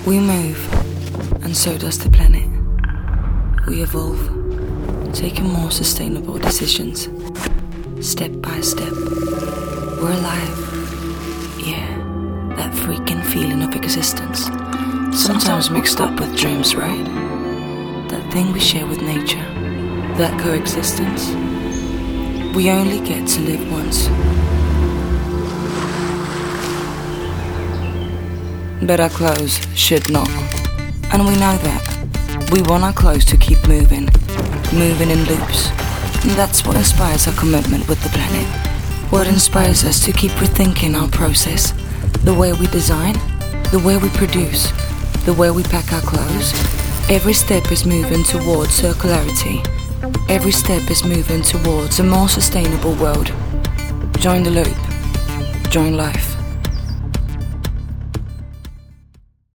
We move, and so does the planet. We evolve, taking more sustainable decisions. Step by step, we're alive. Yeah, that freaking feeling of existence. Sometimes mixed up with dreams, right? That thing we share with nature, that coexistence. We only get to live once. But our clothes should not. And we know that. We want our clothes to keep moving in loops. And that's what inspires our commitment with the planet. What inspires us to keep rethinking our process. The way we design, the way we produce, the way we pack our clothes. Every step is moving towards circularity. Every step is moving towards a more sustainable world. Join the loop. Join life.